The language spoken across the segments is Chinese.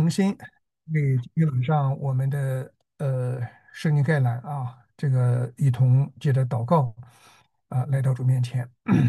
同心为今天晚上我们的圣经概览这个一同借着祷告来到主面前。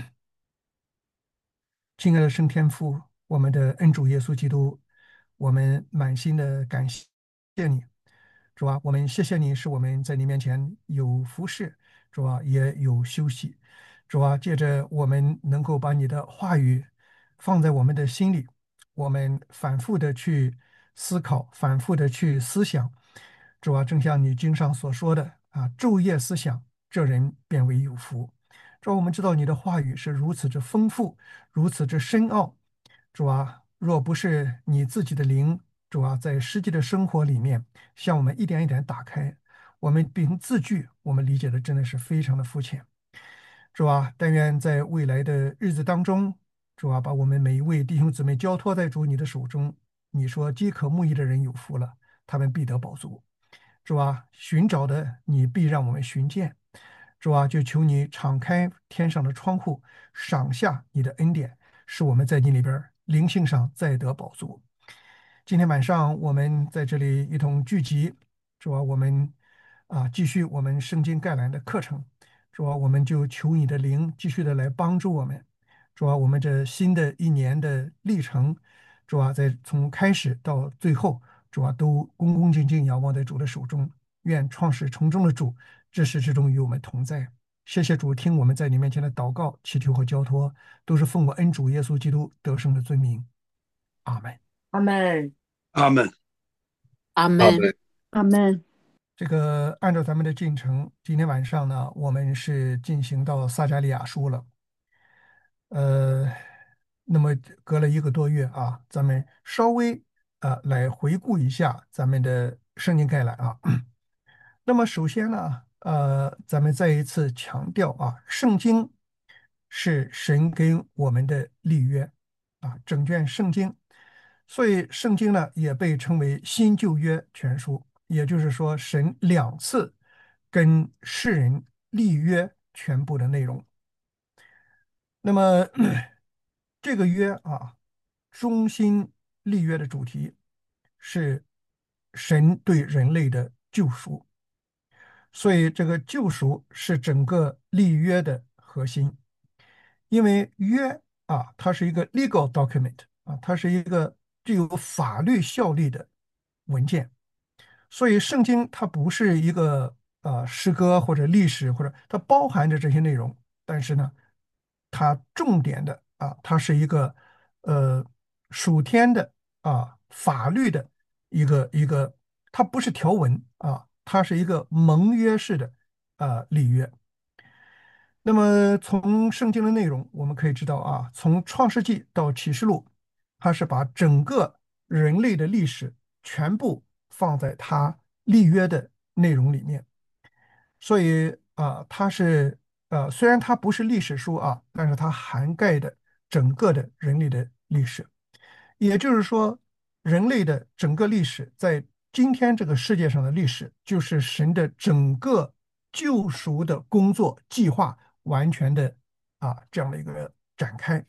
亲爱的圣天父，我们的恩主耶稣基督，我们满心的感谢你，主啊，我们谢谢你，使我们在你面前有服侍，主啊，也有休息，主啊，借着我们能够把你的话语放在我们的心里，我们反复的去思考，反复的去思想，主啊，正像你经上所说的昼夜思想，这人变为有福。主啊，我们知道你的话语是如此之丰富。如此之深奥。主啊，若不是你自己的灵，主啊，在实际的生活里面向我们一点一点打开，我们凭字句，我们理解的真的是非常的肤浅。主啊，但愿在未来的日子当中，主啊，把我们每一位弟兄姊妹交托在主你的手中。你说饥渴慕义的人有福了，他们必得饱足。主啊，寻找的你必让我们寻见。主啊，就求你敞开天上的窗户，赏下你的恩典，使我们在你里边儿灵性上再得饱足。今天晚上我们在这里一同聚集，主啊，我们继续我们圣经概览的课程。主啊，我们就求你的灵继续的来帮助我们。主啊，我们这新的一年的历程，主啊，在从开始到最后，主啊，都恭恭敬敬仰望在主的手中。愿创始成终的主至始至终与我们同在。谢谢主，听我们在你面前的祷告、祈求和交托，都是奉我恩主耶稣基督得胜的尊名。阿门。 阿门。 阿门， 阿门。 阿门。 阿门。 这个按照咱们的进程，今天晚上呢，我们是进行到撒加利亚书了。呃，那么隔了一个多月咱们稍微来回顾一下咱们的圣经概览那么首先呢，咱们再一次强调圣经是神给我们的立约整卷圣经，所以圣经呢也被称为新旧约全书，也就是说，神两次跟世人立约全部的内容。那么这个约中心立约的主题是神对人类的救赎。所以这个救赎是整个立约的核心，因为约它是一个 legal document 它是一个具有法律效力的文件，所以圣经它不是一个诗歌或者历史，或者它包含着这些内容，但是呢，它重点的它是一个呃属天的法律的一个，它不是条文它是一个盟约式的立约。那么从圣经的内容，我们可以知道从创世纪到启示录，它是把整个人类的历史全部放在它立约的内容里面。所以它是虽然它不是历史书但是它涵盖的整个的人类的历史。也就是说，人类的整个历史，在今天这个世界上的历史，就是神的整个救赎的工作计划完全的这样的一个展开。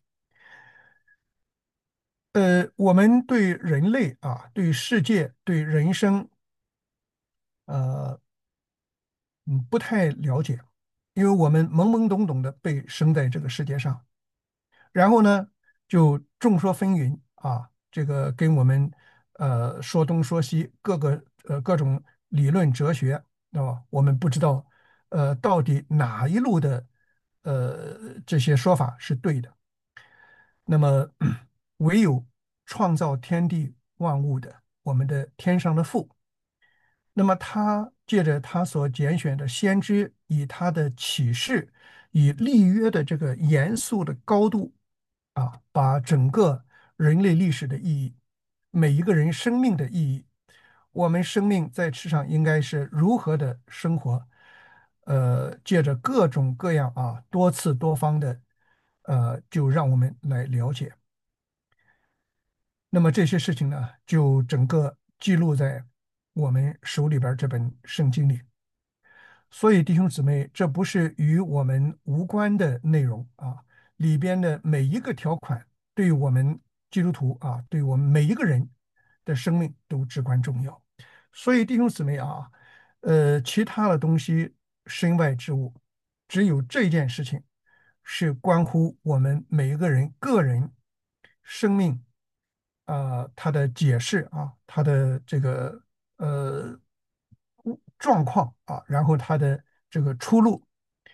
我们对人类对世界、对人生，呃，不太了解，因为我们懵懵懂懂的被生在这个世界上，然后呢，就众说纷纭这个跟我们说东说西，各种理论哲学，我们不知道到底哪一路的这些说法是对的。那么唯有创造天地万物的我们的天上的父。那么他借着他所拣选的先知，以他的启示，以立约的这个严肃的高度把整个人类历史的意义，每一个人生命的意义，我们生命在世上应该是如何的生活，借着各种各样多次多方的，就让我们来了解。那么这些事情呢，就整个记录在我们手里边这本圣经里。所以弟兄姊妹，这不是与我们无关的内容里边的每一个条款，对我们基督徒对我们每一个人的生命都至关重要。所以弟兄姊妹啊，其他的东西身外之物，只有这件事情是关乎我们每一个人个人生命，它的解释啊，它的这个呃状况啊，然后它的这个出路，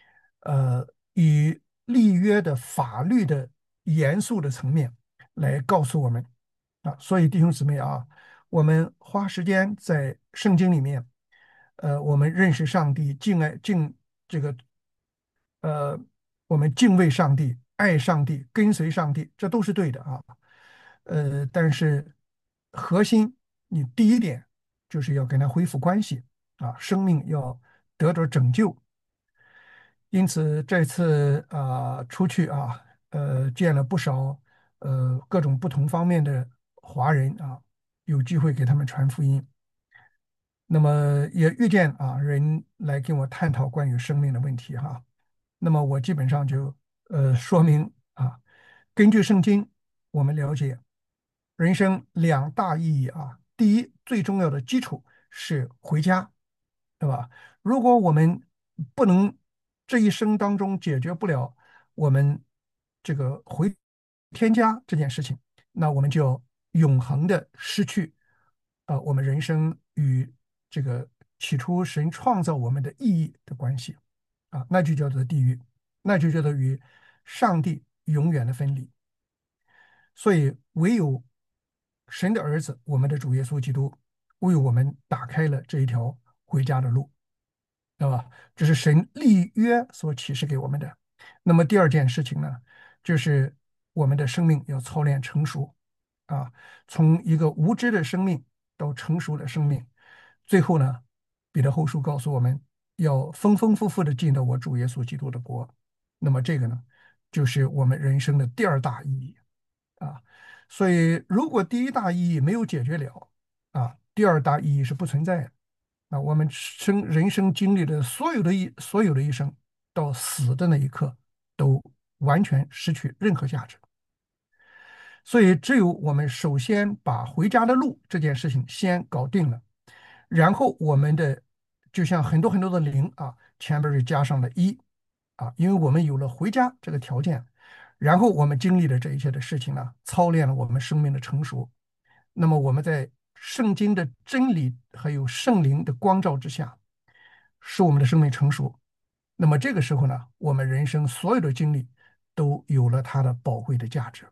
以立约的法律的严肃的层面来告诉我们啊。所以弟兄姊妹啊，我们花时间在圣经里面，我们认识上帝，敬这个呃，我们敬畏上帝，爱上帝，跟随上帝，这都是对的啊。但是核心，你第一点就是要跟他恢复关系啊，生命要得着拯救。因此这次出去啊，见了不少各种不同方面的华人啊，有机会给他们传福音。那么也遇见人来跟我探讨关于生命的问题哈。那么我基本上就说明根据圣经，我们了解人生两大意义啊。第一，最重要的基础是回家，对吧？如果我们不能这一生当中解决不了我们这个回天家这件事情，那我们就永恒的失去我们人生与这个起初神创造我们的意义的关系那就叫做地狱，那就叫做与上帝永远的分离。所以，唯有神的儿子，我们的主耶稣基督，为我们打开了这一条回家的路，对吧？这是神立约所启示给我们的。那么第二件事情呢，就是我们的生命要操练成熟啊，从一个无知的生命到成熟的生命，最后呢，彼得后书告诉我们要丰丰富富的进到我主耶稣基督的国。那么这个呢，就是我们人生的第二大意义。啊，所以如果第一大意义没有解决了第二大意义是不存在的。我们人生经历的所有的一生，到死的那一刻，都完全失去任何价值。所以，只有我们首先把回家的路这件事情先搞定了，然后我们的就像很多很多的零前边就加上了一因为我们有了回家这个条件，然后我们经历了这一切的事情呢，操练了我们生命的成熟。那么我们在圣经的真理还有圣灵的光照之下，使我们的生命成熟。那么这个时候呢，我们人生所有的经历都有了它的宝贵的价值。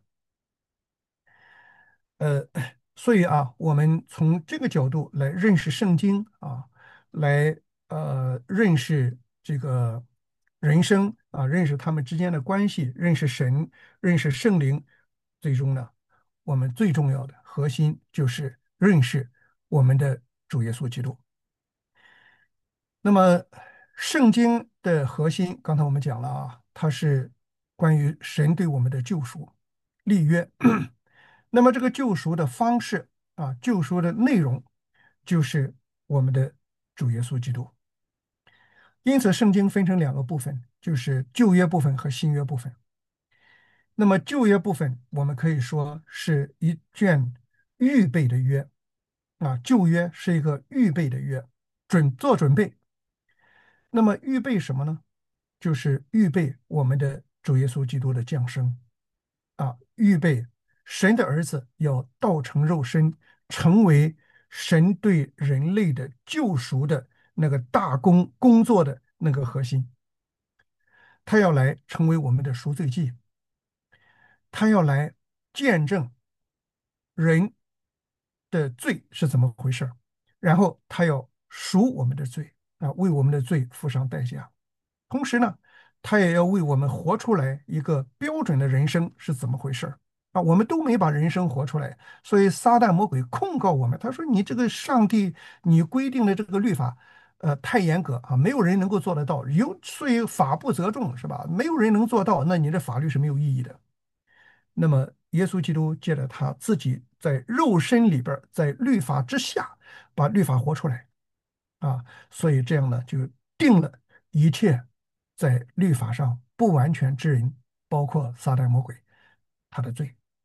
呃，所以我们从这个角度来认识圣经来认识这个人生认识他们之间的关系，认识神，认识圣灵，最终呢，我们最重要的核心就是认识我们的主耶稣基督。那么，圣经的核心，刚才我们讲了它是关于神对我们的救赎、立约。那么，这个救赎的方式救赎的内容，就是我们的主耶稣基督。因此，圣经分成两个部分，就是旧约部分和新约部分。那么，旧约部分，我们可以说是一卷预备的约旧约是一个预备的约，做准备。那么预备什么呢？就是预备我们的主耶稣基督的降生预备神的儿子要道成肉身，成为神对人类的救赎的那个大工作的那个核心。他要来成为我们的赎罪祭，他要来见证人的罪是怎么回事儿，然后他要赎我们的罪为我们的罪付上代价。同时呢，他也要为我们活出来一个标准的人生是怎么回事儿我们都没把人生活出来，所以撒旦魔鬼控告我们，他说你这个上帝你规定的这个律法，太严格没有人能够做得到，所以法不责众是吧？没有人能做到，那你的法律是没有意义的。那么耶稣基督借着他自己在肉身里边在律法之下把律法活出来所以这样呢，就定了一切在律法上不完全之人，包括撒旦魔鬼他的罪。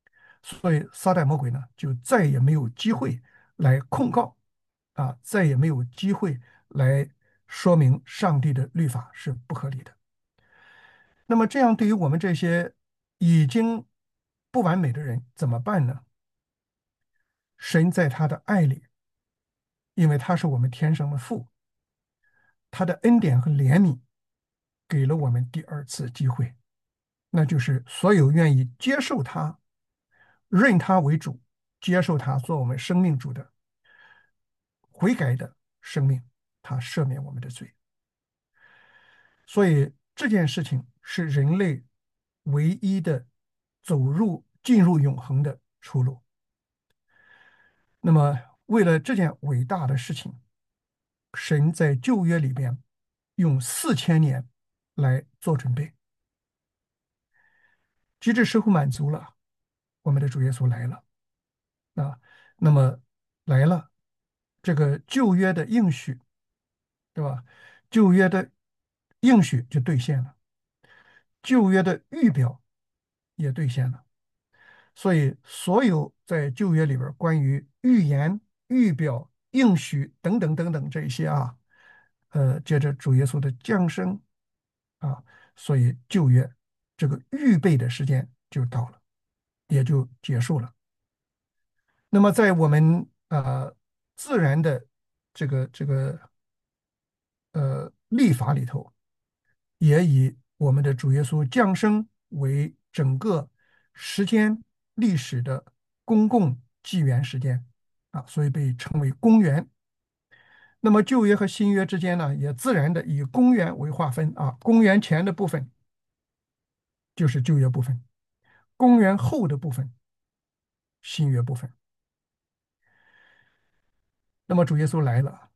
所以撒旦魔鬼呢就再也没有机会来控告再也没有机会来说明上帝的律法是不合理的。那么这样对于我们这些已经不完美的人怎么办呢？神在他的爱里，因为他是我们天上的父，他的恩典和怜悯给了我们第二次机会，那就是所有愿意接受他、认他为主、接受他做我们生命主的悔改的生命，他赦免我们的罪。所以这件事情是人类唯一的进入永恒的出路。那么，为了这件伟大的事情，神在旧约里边用4000年来做准备，机制似乎满足了，我们的主耶稣来了啊。那么来了，这个旧约的应许，对吧？旧约的应许就兑现了，旧约的预表也兑现了。所以，所有在旧约里边关于预言、预表、应许等等等等这一些接着主耶稣的降生啊，所以旧约这个预备的时间就到了，也就结束了。那么，在我们自然的这个历法里头，也以我们的主耶稣降生为整个时间历史的公共纪元时间所以被称为公元。那么旧约和新约之间呢，也自然的以公元为划分公元前的部分就是旧约部分，公元后的部分新约部分。那么主耶稣来了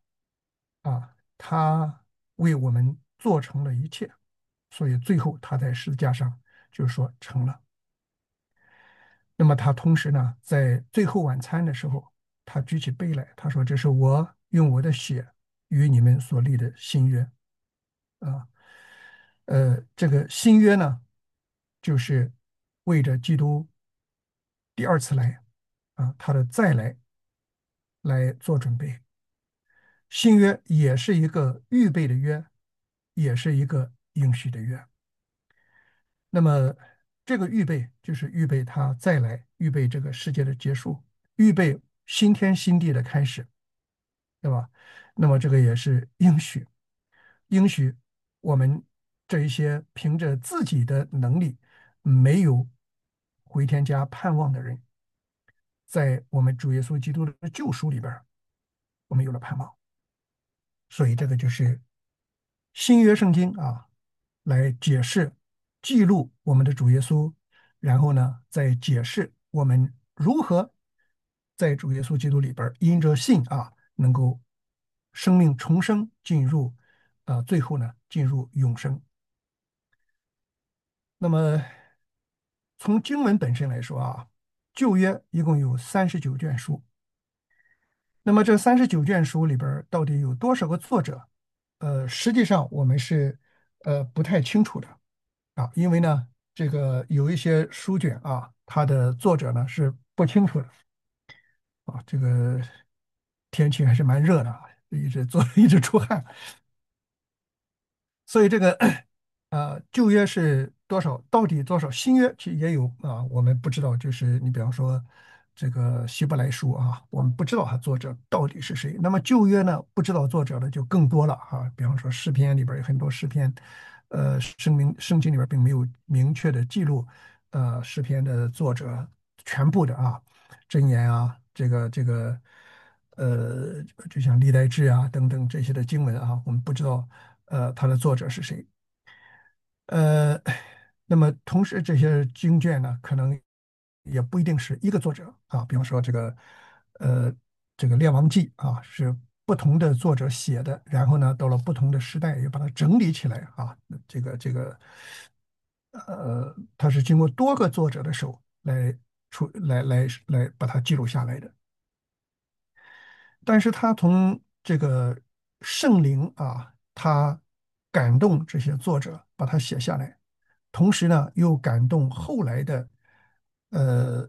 他为我们做成了一切，所以最后他在十字架上就是说成了。那么他同时呢，在最后晚餐的时候，他举起杯来，他说：“这是我用我的血与你们所立的新约。”啊，这个新约呢，就是为着基督第二次来他的再来来做准备。新约也是一个预备的约，也是一个应许的约。那么这个预备就是预备他再来，预备这个世界的结束，预备新天新地的开始，对吧？那么这个也是应许，应许我们这一些凭着自己的能力没有回天家盼望的人，在我们主耶稣基督的救赎里边我们有了盼望。所以这个就是新约圣经来解释、记录我们的主耶稣，然后呢，再解释我们如何在主耶稣基督里边因着信能够生命重生，进入最后呢，进入永生。那么从经文本身来说旧约一共有39卷书。那么这39卷书里边到底有多少个作者？实际上我们是不太清楚的因为呢，这个有一些书卷它的作者呢是不清楚的这个天气还是蛮热的一直一直出汗，所以这个旧约是多少，到底多少？新约其实也有我们不知道，就是你比方说这个希伯来书我们不知道它作者到底是谁。那么旧约呢，不知道作者的就更多了比方说诗篇里边有很多诗篇，圣经里边并没有明确的记录诗篇的作者全部的箴言这个就像历代志等等这些的经文我们不知道它的作者是谁。呃，那么同时这些经卷呢，可能也不一定是一个作者比方说呃这个《列王记》是不同的作者写的，然后呢到了不同的时代又把它整理起来这个它是经过多个作者的手来来把它记录下来的。但是他从这个圣灵他感动这些作者，把它写下来，同时呢，又感动后来的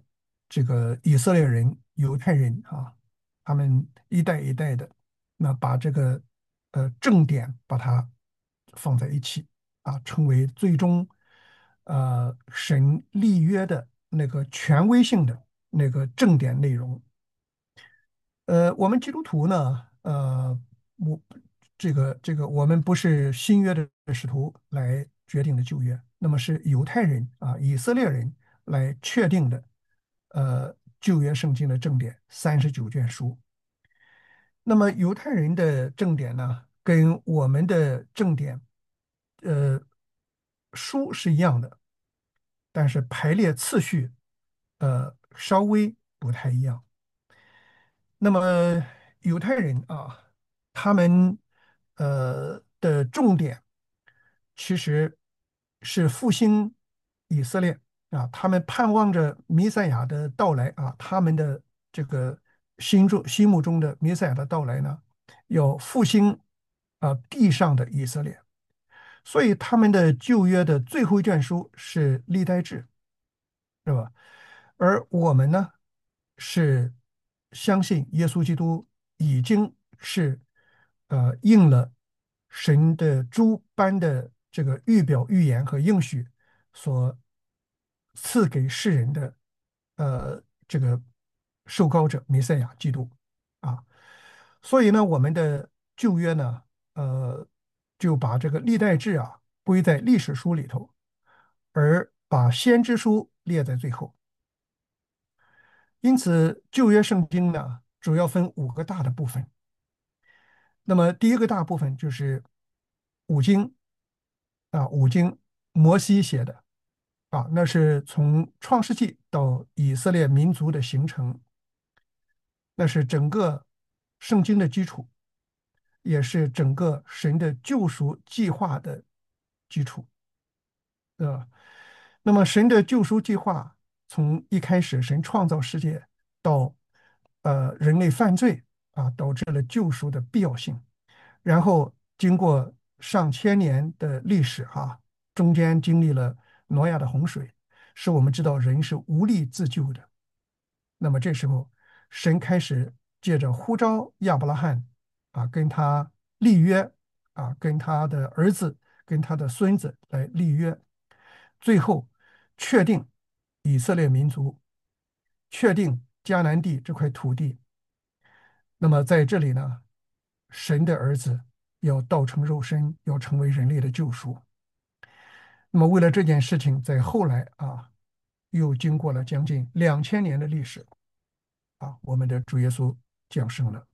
这个以色列人、犹太人啊，他们一代一代的，那把这个正典把它放在一起啊，成为最终神立约的那个权威性的那个正典内容。我们基督徒呢，我这个我们不是新约的使徒来决定的旧约，那么是犹太人啊，以色列人来确定的，旧约圣经的正典39卷书。那么犹太人的正典呢，跟我们的正典，呃，书是一样的，但是排列次序，稍微不太一样。那么犹太人啊，他们的重点其实是复兴以色列啊，他们盼望着弥赛亚的到来啊，他们的这个心目中的弥赛亚的到来呢，要复兴地上的以色列，所以他们的旧约的最后一卷书是历代志，是吧？而我们呢，是相信耶稣基督已经是应了神的诸般的这个预表、预言和应许所赐给世人的这个受膏者弥赛亚基督啊。所以呢，我们的旧约呢，就把这个历代志啊归在历史书里头，而把先知书列在最后。因此，旧约圣经呢，主要分5个大的部分。那么，第一个大部分就是五经啊，五经摩西写的啊，那是从创世纪到以色列民族的形成，那是整个圣经的基础，也是整个神的救赎计划的基础。呃，那么神的救赎计划从一开始神创造世界到人类犯罪啊，导致了救赎的必要性，然后经过上千年的历史啊，中间经历了挪亚的洪水，使我们知道人是无力自救的。那么这时候，神开始借着呼召亚伯拉罕啊，跟他立约啊，跟他的儿子、跟他的孙子来立约，最后确定以色列民族，确定迦南地这块土地。那么在这里呢，神的儿子要道成肉身，要成为人类的救赎。那么为了这件事情，在后来啊，又经过了将近2000年的历史。啊，我们的主耶稣降生了。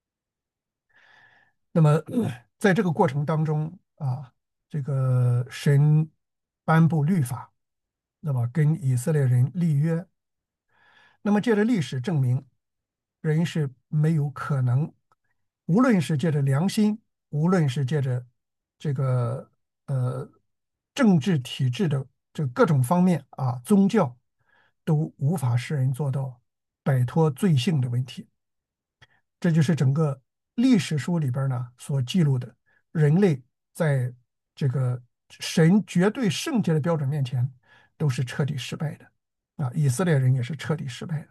那么，在这个过程当中啊，这个神颁布律法，那么跟以色列人立约。那么借着历史证明，人是没有可能，无论是借着良心，无论是借着这个呃政治体制的这各种方面啊，宗教都无法使人做到摆脱罪性的问题。这就是整个历史书里边呢所记录的，人类在这个神绝对圣洁的标准面前都是彻底失败的啊！以色列人也是彻底失败的。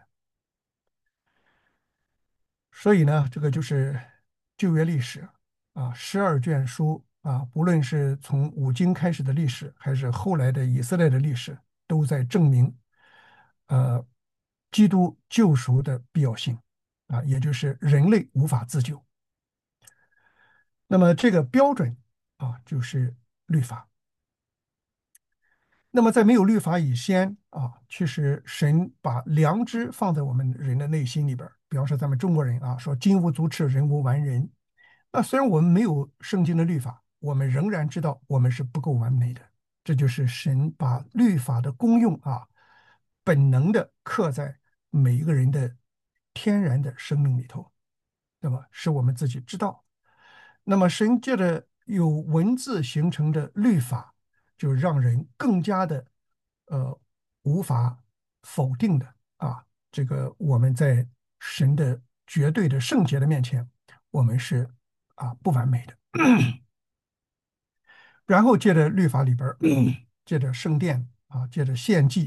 所以呢，这个就是旧约历史啊，12卷书啊，不论是从五经开始的历史，还是后来的以色列的历史，都在证明，呃，基督救赎的必要性啊，也就是人类无法自救。那么这个标准啊，就是律法。那么在没有律法以先啊，其实神把良知放在我们人的内心里边儿。比方说咱们中国人啊，说"金无足赤，人无完人"。那虽然我们没有圣经的律法，我们仍然知道我们是不够完美的。这就是神把律法的功用啊，本能的刻在每一个人的天然的生命里头，对吧？使我们自己知道。那么神借着有文字形成的律法，就让人更加的无法否定的啊，这个我们在神的绝对的圣洁的面前，我们是不完美的。然后借着律法里边儿，借着圣殿啊，借着献祭，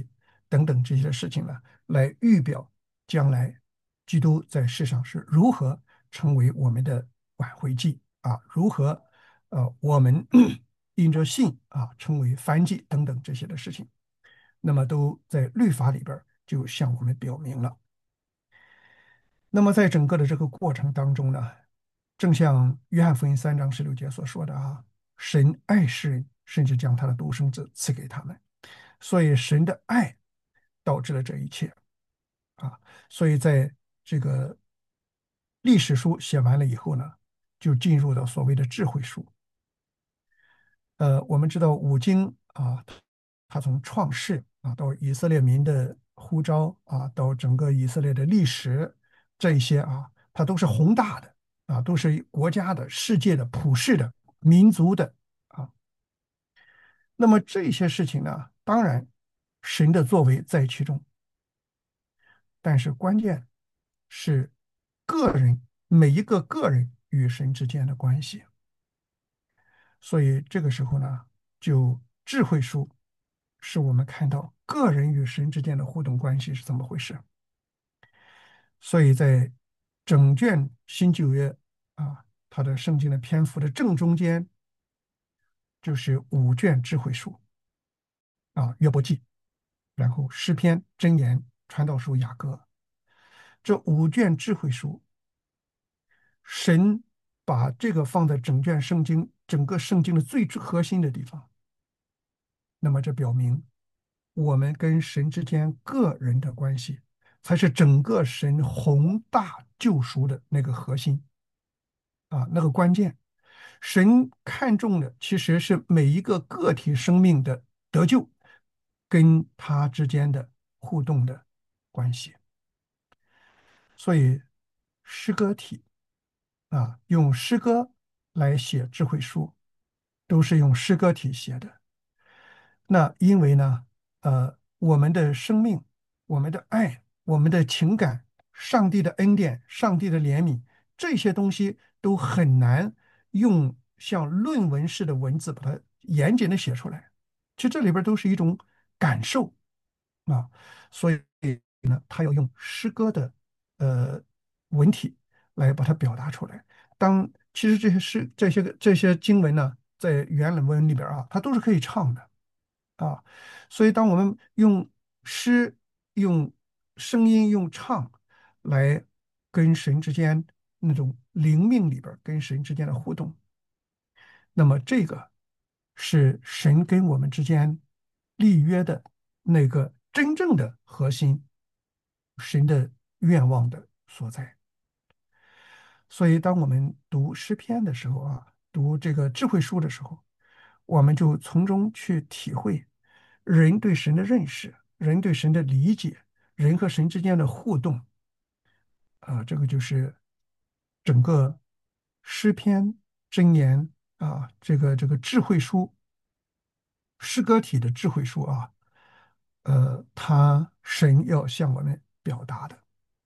等等这些事情呢，来预表将来基督在世上是如何成为我们的挽回祭啊，如何我们因着信啊成为燔祭等等这些的事情，那么都在律法里边儿就向我们表明了。那么在整个的这个过程当中呢，正像约翰福音3章16节所说的啊，神爱世人，甚至将他的独生子赐给他们，所以神的爱导致了这一切啊。所以在这个历史书写完了以后呢，就进入到所谓的智慧书。我们知道五经啊，它从创世啊到以色列民的呼召啊，到整个以色列的历史这一些啊，它都是宏大的啊，都是国家的、世界的、普世的、民族的啊。那么这些事情呢，当然神的作为在其中，但是关键是个人每一个个人与神之间的关系。所以这个时候呢，就智慧书是我们看到个人与神之间的互动关系是怎么回事。所以在整卷新旧约啊，它的圣经的篇幅的正中间就是5卷智慧书啊，约伯记，然后诗篇、箴言、传道书、雅歌，这5卷智慧书，神把这个放在整卷圣经、整个圣经的最核心的地方。那么这表明，我们跟神之间个人的关系，才是整个神宏大救赎的那个核心啊，那个关键。神看重的其实是每一个个体生命的得救，跟他之间的互动的关系。所以，诗歌体啊，用诗歌来写智慧书，都是用诗歌体写的。那因为呢，我们的生命、我们的爱、我们的情感、上帝的恩典、上帝的怜悯，这些东西都很难用像论文式的文字把它严谨的写出来。其实这里边都是一种感受啊，所以呢，他要用诗歌的呃文体来把它表达出来。其实这些经文呢，在原文里边啊，它都是可以唱的。啊，所以当我们用诗、用声音、用唱来跟神之间那种灵命里边儿跟神之间的互动，那么这个是神跟我们之间立约的那个真正的核心，神的愿望的所在。所以，当我们读诗篇的时候啊，读这个智慧书的时候，我们就从中去体会人对神的认识，人对神的理解，人和神之间的互动啊，这个就是整个诗篇、箴言啊，这个智慧书、诗歌体的智慧书啊，他神要向我们表达的。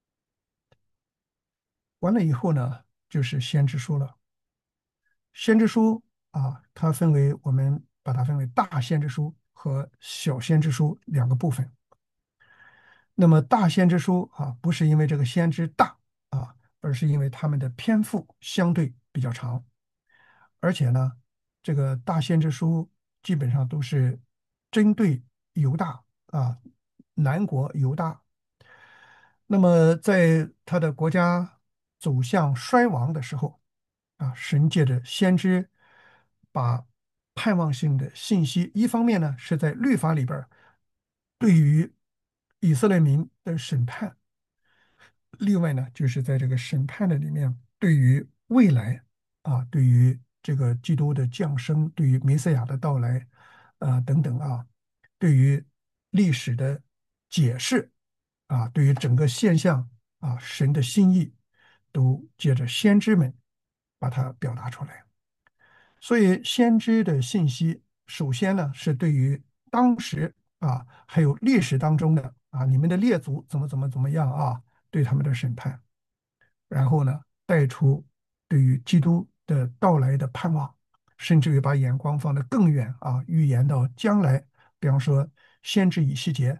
完了以后呢，就是先知书了。先知书啊，我们把它分为大先知书和小先知书两个部分。那么大先知书啊，不是因为这个先知大啊，而是因为他们的篇幅相对比较长，而且呢，这个大先知书基本上都是针对犹大啊，南国犹大。那么在他的国家走向衰亡的时候，啊，神借着先知把盼望性的信息，一方面呢是在律法里边儿对于以色列民的审判，另外呢就是在这个审判的里面，对于未来啊，对于这个基督的降生，对于弥赛亚的到来，等等啊，对于历史的解释啊，对于整个现象啊，神的心意都借着先知们把它表达出来。所以先知的信息，首先呢是对于当时啊，还有历史当中的啊，你们的列祖怎么样啊，对他们的审判，然后呢带出对于基督的到来的盼望，甚至于把眼光放得更远啊，预言到将来，比方说先知以西结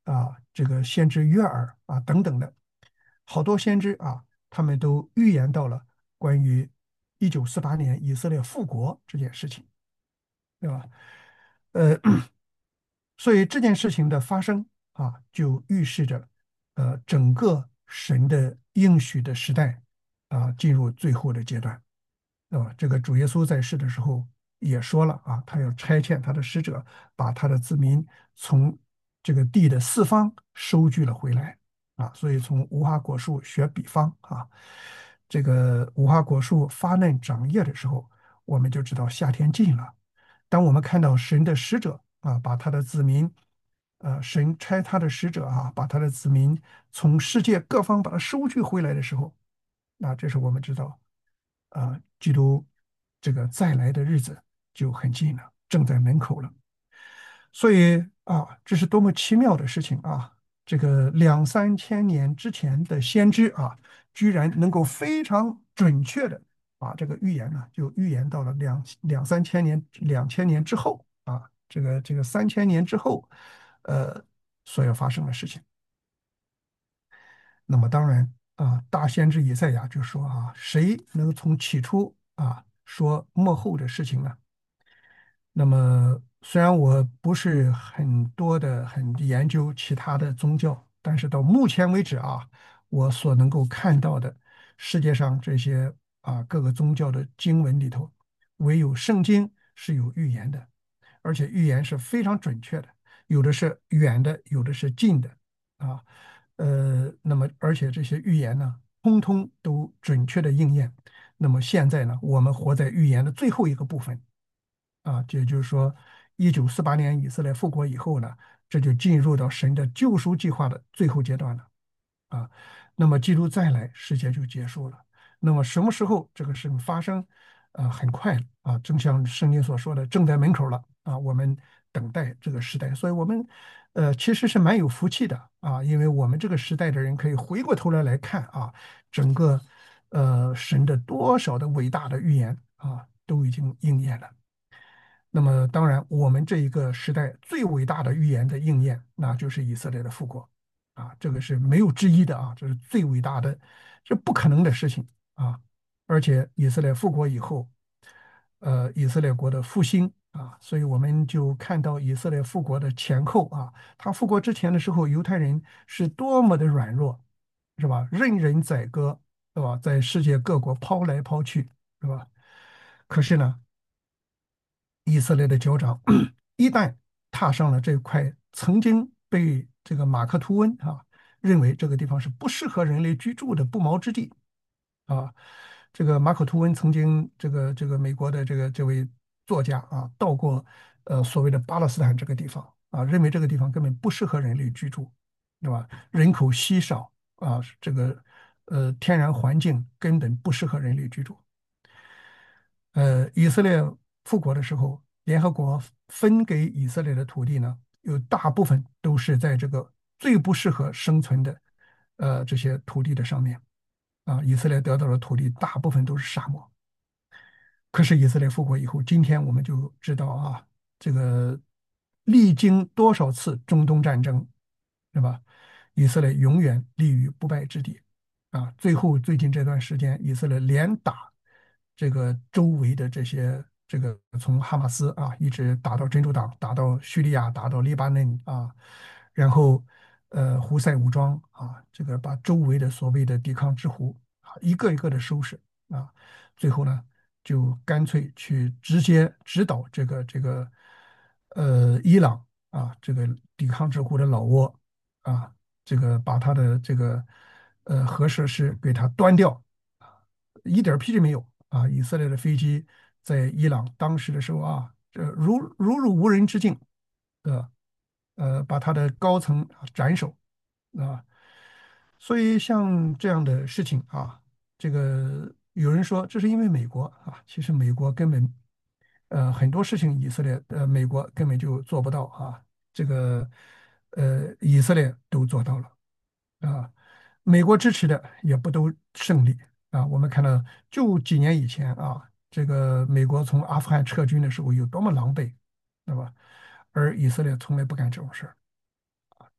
这个先知约珥等等的，好多先知他们都预言到了关于1948年以色列复国这件事情，对吧？呃，所以这件事情的发生就预示着整个神的应许的时代进入最后的阶段。这个主耶稣在世的时候也说了他要差遣他的使者，把他的子民从这个地的四方收聚了回来所以从无花果树学比方这个无花果树发嫩长叶的时候，我们就知道夏天近了。当我们看到神的使者把他的子民，神差他的使者把他的子民从世界各方把他收聚回来的时候，那这时候我们知道，基督这个再来的日子就很近了，正在门口了。所以这是多么奇妙的事情这个两三千年之前的先知居然能够非常准确的把这个预言呢，就预言到了两三千年、2000年之后这个3000年之后，所要发生的事情。那么当然大先知以赛亚就说谁能从起初说末后的事情呢？那么，虽然我不是很研究其他的宗教，但是到目前为止我所能够看到的世界上这些各个宗教的经文里头，唯有圣经是有预言的，而且预言是非常准确的，有的是远的，有的是近的啊，那么而且这些预言呢，通通都准确的应验。那么现在呢，我们活在预言的最后一个部分。也就是说，1948年以色列复国以后呢，这就进入到神的救赎计划的最后阶段了啊。那么基督再来，世界就结束了。那么什么时候这个事情发生？很快正像圣经所说的，正在门口了我们等待这个时代，所以我们其实是蛮有福气的因为我们这个时代的人可以回过头来看整个神的多少的伟大的预言都已经应验了。那么，当然，我们这一个时代最伟大的预言的应验，那就是以色列的复国这个是没有之一的这是最伟大的，这不可能的事情而且以色列复国以后，以色列国的复兴所以我们就看到以色列复国的前后他复国之前的时候，犹太人是多么的软弱，是吧？任人宰割，是吧？在世界各国抛来抛去，是吧？可是呢？以色列的酋长一旦踏上了这块曾经被这个马克吐温认为这个地方是不适合人类居住的不毛之地这个马可吐温曾经这个美国的这位作家到过所谓的巴勒斯坦这个地方认为这个地方根本不适合人类居住，对吧？人口稀少这个天然环境根本不适合人类居住。以色列复国的时候，联合国分给以色列的土地呢，有大部分都是在这个最不适合生存的这些土地的上面以色列得到的土地大部分都是沙漠。可是以色列复国以后，今天我们就知道这个历经多少次中东战争，对吧？以色列永远立于不败之地最后最近这段时间，以色列连打这个周围的这些从哈马斯一直打到真主党，打到叙利亚，打到黎巴嫩然后胡塞武装这个把周围的所谓的抵抗之狐一个一个的收拾最后呢就干脆去直接指导伊朗这个抵抗之狐的老窝啊这个把他的核设施给它端掉一点屁没有以色列的飞机在伊朗当时的时候这如入无人之境，呃把他的高层斩首啊，所以像这样的事情这个有人说这是因为美国其实美国根本很多事情美国根本就做不到这个以色列都做到了美国支持的也不都胜利我们看到就几年以前这个美国从阿富汗撤军的时候有多么狼狈，对吧？而以色列从来不干这种事儿。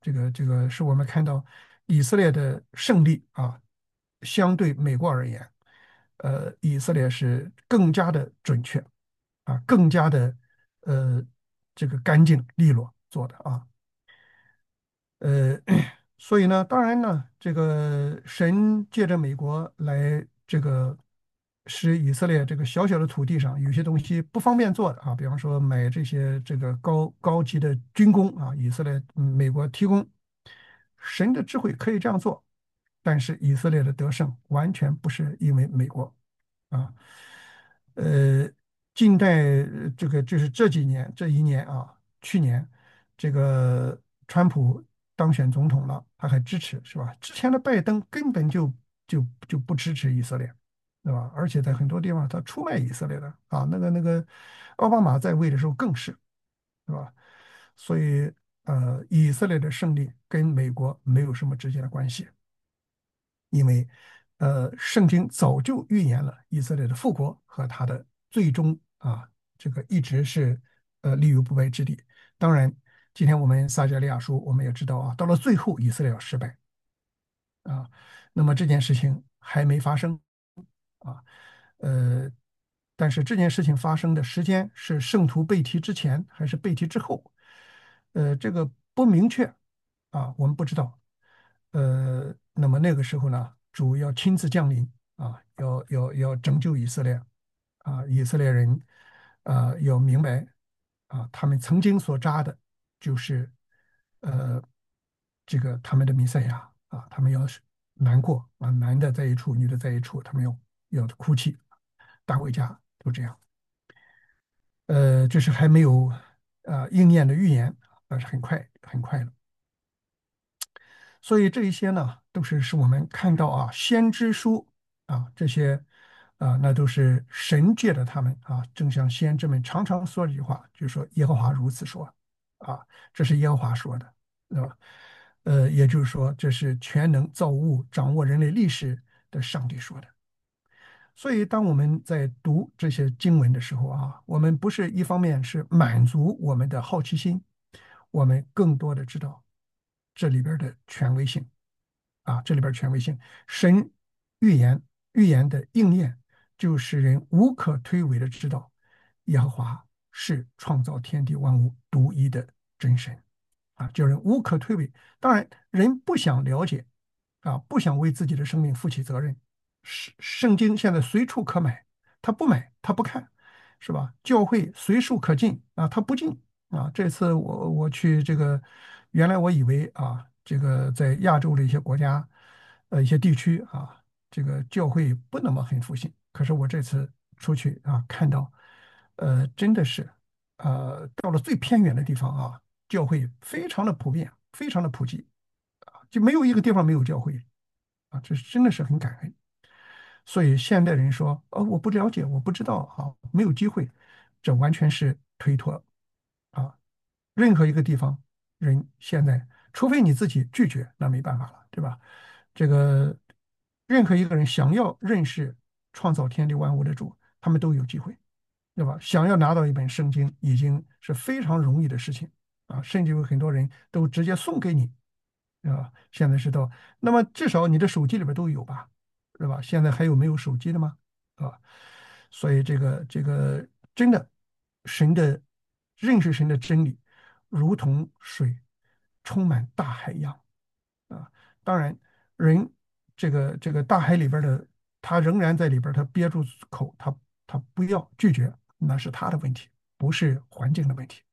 这个是我们看到以色列的胜利啊，相对美国而言，以色列是更加的准确啊，更加的呃这个干净利落做的啊。呃，所以呢，当然呢，这个神借着美国来这个使以色列这个小小的土地上有些东西不方便做的啊，比方说买这些这个高级的军工啊，以色列美国提供，神的智慧可以这样做，但是以色列的得胜完全不是因为美国啊。呃，近代这个就是这几年这一年啊，去年这个川普当选总统了，他还支持是吧？之前的拜登根本就不支持以色列，对吧？而且在很多地方他出卖以色列的啊，那个奥巴马在位的时候更是，对吧？所以以色列的胜利跟美国没有什么直接的关系。因为圣经早就预言了以色列的复国和他的最终啊，这个一直是立于不败之地。当然，今天我们撒迦利亚书我们也知道啊，到了最后以色列要失败啊，那么这件事情还没发生啊，呃，但是这件事情发生的时间是圣徒被提之前还是被提之后？这个不明确啊，我们不知道。那么那个时候呢，主要亲自降临啊，要拯救以色列啊，以色列人啊要明白啊，他们曾经所扎的就是呃这个他们的弥赛亚啊，他们要是难过啊，男的在一处，女的在一处，他们要哭泣，大卫家都这样。这是还没有应验的预言，但是很快很快了。所以这一些呢，都是使我们看到啊，先知书啊这些那都是神借的他们啊，正像先知们常常说的一句话，就是说耶和华如此说啊，这是耶和华说的，对吧？也就是说，这是全能造物、掌握人类历史的上帝说的。所以，当我们在读这些经文的时候啊，我们不是一方面是满足我们的好奇心，我们更多的知道这里边的权威性啊，这里边权威性，神预言预言的应验，就使人无可推诿的知道，耶和华是创造天地万物独一的真神啊，叫人无可推诿。当然，人不想了解啊，不想为自己的生命负起责任。圣经现在随处可买，他不买，他不看，是吧？教会随处可进啊，他不进啊。这次我去这个，原来我以为啊，这个在亚洲的一些国家，一些地区啊，这个教会不那么很复兴。可是我这次出去啊，看到，真的是，到了最偏远的地方啊，教会非常的普遍，非常的普及啊，就没有一个地方没有教会啊，这是真的是很感恩。所以现代人说，我不了解，我不知道啊，没有机会，这完全是推脱啊。任何一个地方，人现在，除非你自己拒绝，那没办法了，对吧？这个任何一个人想要认识创造天地万物的主，他们都有机会，对吧？想要拿到一本圣经，已经是非常容易的事情啊，甚至有很多人都直接送给你，对吧？现在是到，那么至少你的手机里边都有吧？是吧？现在还有没有手机的吗？啊，所以这个真的，神的认识神的真理，如同水充满大海一样啊。当然，人这个大海里边的，他仍然在里边，他憋住口，他不要拒绝，那是他的问题，不是环境的问题。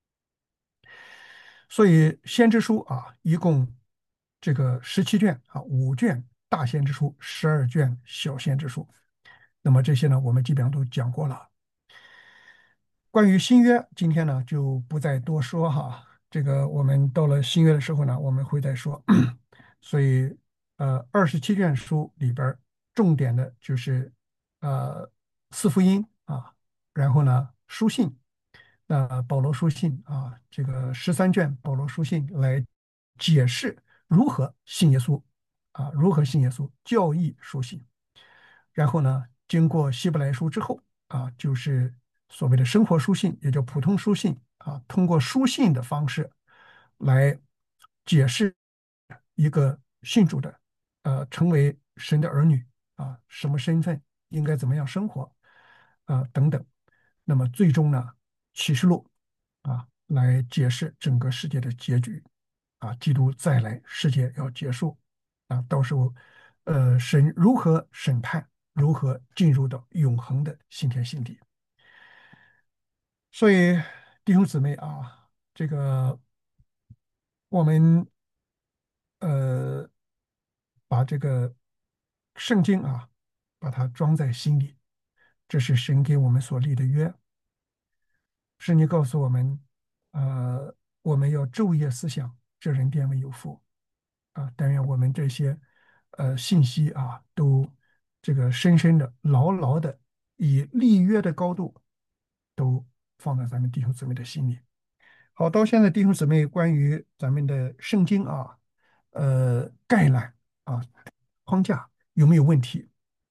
所以先知书啊，一共这个17卷啊，5卷大先知书，12卷小先知书。那么这些呢，我们基本上都讲过了。关于新约，今天呢就不再多说哈。这个我们到了新约的时候呢，我们会再说。所以，27卷书里边儿重点的就是四福音啊，然后呢书信，保罗书信啊，这个13卷保罗书信来解释如何信耶稣啊，如何信耶稣，教义书信。然后呢，经过希伯来书之后啊，就是所谓的生活书信，也叫普通书信啊，通过书信的方式来解释一个信主的，成为神的儿女啊，什么身份，应该怎么样生活啊，等等。那么最终呢，启示录啊，来解释整个世界的结局啊，基督再来，世界要结束啊，到时候，神如何审判，如何进入到永恒的新天新地。所以，弟兄姊妹啊，这个我们呃，把这个圣经啊，把它装在心里，这是神给我们所立的约。圣经告诉我们，我们要昼夜思想，这人便为有福啊。但愿我们这些信息啊，都这个深深的、牢牢的以立约的高度，都放在咱们弟兄姊妹的心里。好，到现在弟兄姊妹关于咱们的圣经啊，概览啊，框架有没有问题？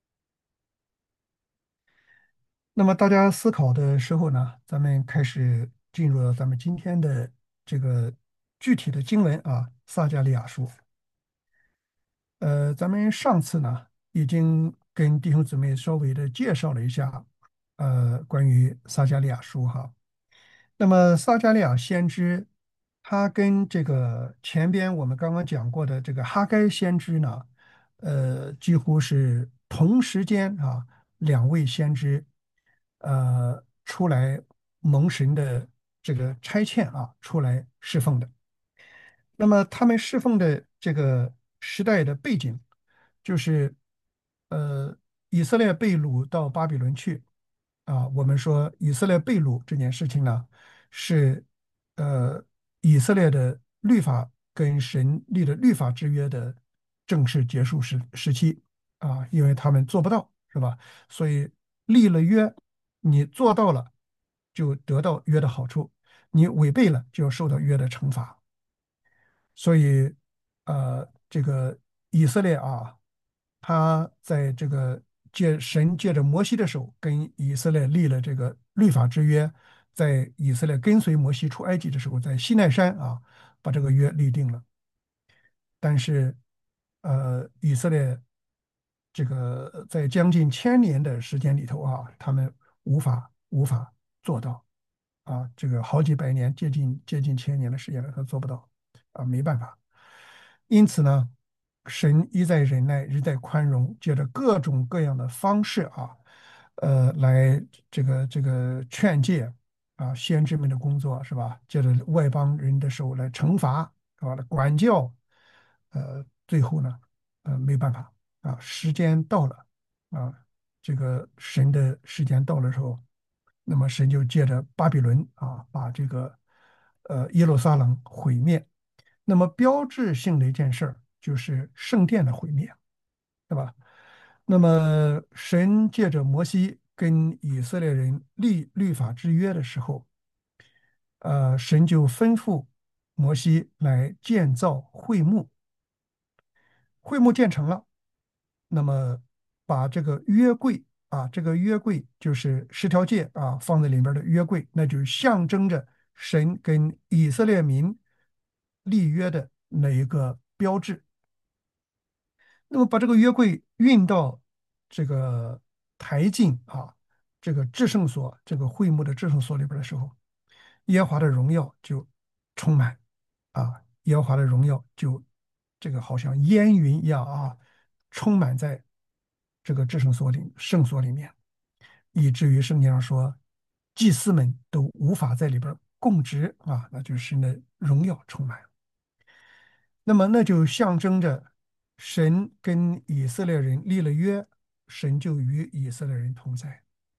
那么大家思考的时候呢，咱们开始进入了咱们今天的这个具体的经文啊，撒加利亚书。咱们上次呢已经跟弟兄姊妹稍微的介绍了一下，关于撒加利亚书哈。那么撒加利亚先知，他跟这个前边我们刚刚讲过的这个哈该先知呢，几乎是同时间啊，两位先知，出来蒙神的这个差遣啊，出来侍奉的。那么他们侍奉的这个时代的背景，就是以色列被掳到巴比伦去啊。我们说以色列被掳这件事情呢，是呃以色列的律法跟神立的律法之约的正式结束时期啊，因为他们做不到，是吧？所以立了约，你做到了，就得到约的好处；你违背了，就要受到约的惩罚。所以，这个以色列啊，他在这个神借着摩西的手跟以色列立了这个律法之约，在以色列跟随摩西出埃及的时候，在西奈山啊，把这个约立定了。但是，以色列这个在将近1000年的时间里头啊，他们无法做到啊，这个好几百年，接近1000年的时间了，他做不到啊，没办法。因此呢，神一再忍耐，一再宽容，借着各种各样的方式啊，来这个劝诫啊，先知们的工作是吧？借着外邦人的手来惩罚，是吧？来管教，最后呢，没办法啊，时间到了啊，这个神的时间到了之后，那么神就借着巴比伦啊，把这个耶路撒冷毁灭。那么标志性的一件事儿就是圣殿的毁灭，对吧？那么神借着摩西跟以色列人立律法之约的时候，神就吩咐摩西来建造会幕，会幕建成了，那么把这个约柜啊，这个约柜就是十条诫啊，放在里面的约柜，那就象征着神跟以色列民立约的那一个标志。那么把这个约柜运到这个台境啊，这个至圣所，这个会幕的至圣所里边的时候，耶和华的荣耀就充满啊，耶和华的荣耀就这个好像烟云一样啊，充满在这个至圣所里、圣所里面，以至于圣经上说，祭司们都无法在里边供职啊，那就是神的荣耀充满。那么那就象征着神跟以色列人立了约，神就与以色列人同在。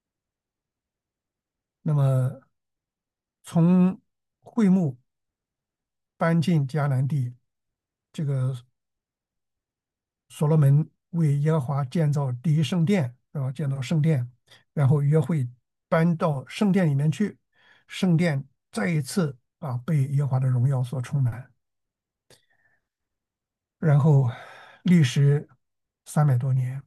那么从会幕搬进迦南地，这个所罗门为耶和华建造第一圣殿，建造圣殿，然后约会搬到圣殿里面去，圣殿再一次啊被耶和华的荣耀所充满，然后历时300多年。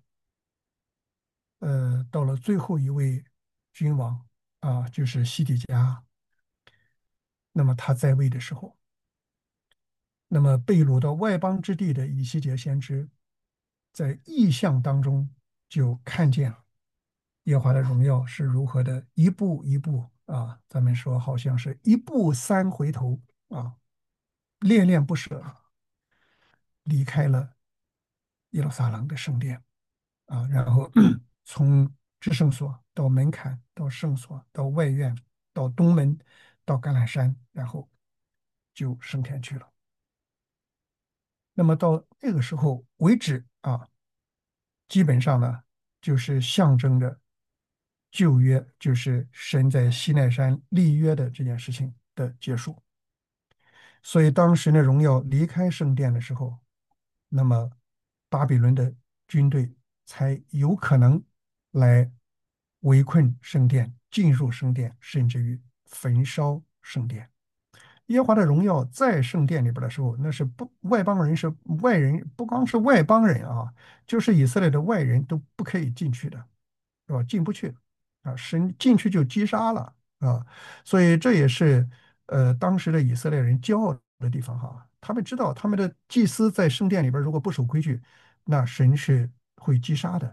到了最后一位君王啊，就是西底家。那么他在位的时候， 那么被掳到外邦之地的以西结先知，在异象当中就看见了耶和华的荣耀是如何的一步一步啊，咱们说好像是一步三回头啊，恋恋不舍离开了耶路撒冷的圣殿啊，然后从至圣所到门槛，到圣所，到外院，到东门，到橄榄山，然后就升天去了。那么到那个时候为止啊，基本上呢，就是象征着旧约，就是神在西奈山立约的这件事情的结束。所以当神的荣耀离开圣殿的时候，那么巴比伦的军队才有可能来围困圣殿，进入圣殿，甚至于焚烧圣殿。耶和华的荣耀在圣殿里边的时候，那是不外邦人是外人，不光是外邦人啊，就是以色列的外人都不可以进去的，是吧？进不去啊，神进去就击杀了啊，所以这也是当时的以色列人骄傲的地方哈。他们知道他们的祭司在圣殿里边如果不守规矩，那神是会击杀的。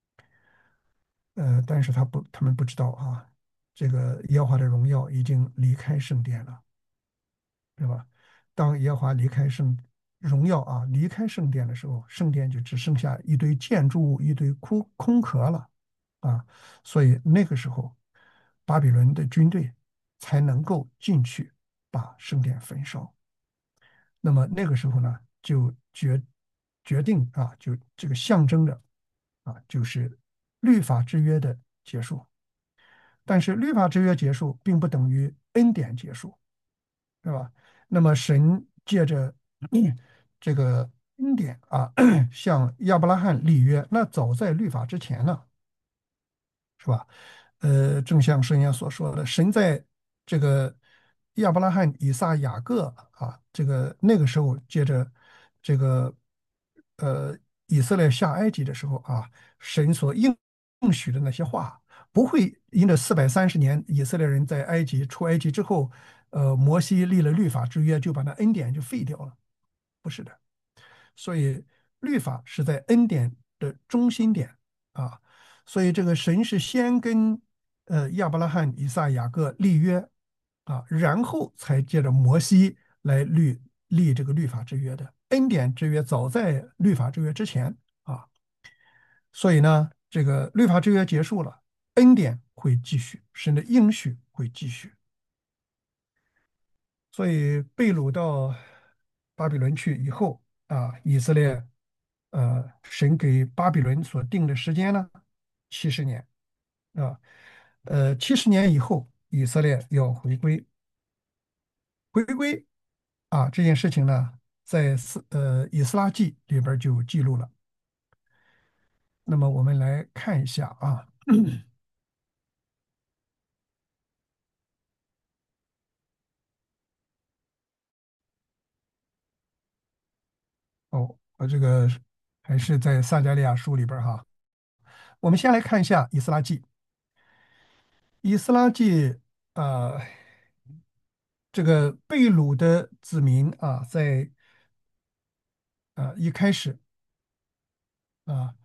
但是他们不知道啊，这个耶和华的荣耀已经离开圣殿了。对吧？当耶和华离开荣耀啊，离开圣殿的时候，圣殿就只剩下一堆建筑物、一堆空壳了啊。所以那个时候，巴比伦的军队才能够进去把圣殿焚烧。那么那个时候呢，就决定啊，就这个象征着啊，就是律法之约的结束。但是律法之约结束，并不等于恩典结束。是吧？那么神借着这个恩典啊，向亚伯拉罕立约，那早在律法之前呢，是吧？正像圣言所说的，神在这个亚伯拉罕、以撒、雅各啊，这个那个时候，借着这个呃以色列下埃及的时候啊，神所应许的那些话，不会因着430年以色列人在出埃及之后，摩西立了律法之约，就把那恩典就废掉了，不是的。所以律法是在恩典的中心点啊，所以这个神是先跟亚伯拉罕、以撒、雅各立约啊，然后才借着摩西来立这个律法之约的。恩典之约早在律法之约之前啊，所以呢，这个律法之约结束了，恩典会继续，神的应许会继续。所以被掳到巴比伦去以后啊，以色列神给巴比伦所定的时间呢，70年啊，70年以后，以色列要回归啊，这件事情呢，在以斯拉记里边就记录了。那么我们来看一下啊，哦，这个还是在撒加利亚书里边哈。我们先来看一下以斯拉记。以斯拉记啊、这个被掳的子民啊，在一开始啊，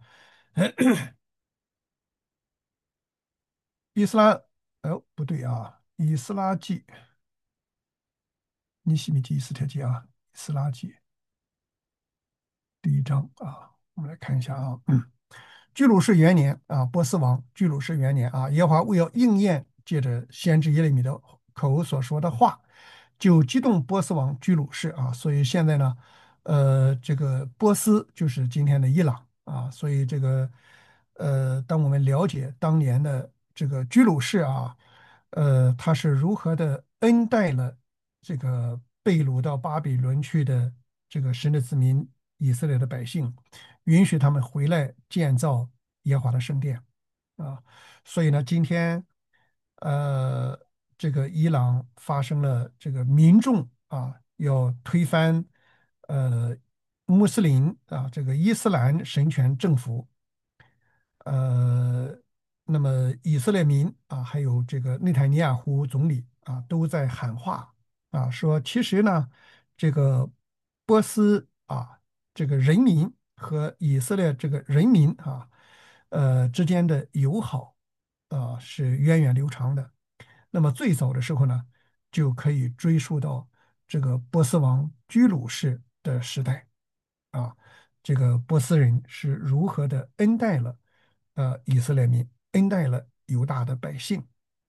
伊斯拉，哦，不对啊，以斯拉记、尼希米记、以斯帖记啊，以斯拉记第1章啊，我们来看一下啊，居鲁士元年啊，波斯王居鲁士元年啊，耶和华为要应验借着先知耶利米的口所说的话，就激动波斯王居鲁士啊，所以现在呢，这个波斯就是今天的伊朗啊，所以这个当我们了解当年的这个居鲁士啊，他是如何的恩待了这个被掳到巴比伦去的这个神的子民以色列的百姓。允许他们回来建造耶和华的圣殿啊。所以呢，今天呃，这个伊朗发生了这个民众啊要推翻呃穆斯林啊这个伊斯兰神权政府，呃，那么以色列民啊，还有这个内塔尼亚胡总理啊，都在喊话啊，说其实呢，这个。 波斯这个人民和以色列这个人民之间的友好是源远流长的。那么最早的时候呢，就可以追溯到这个波斯王居鲁士的时代啊，这个波斯人是如何的恩待了以色列民，恩待了犹大的百姓。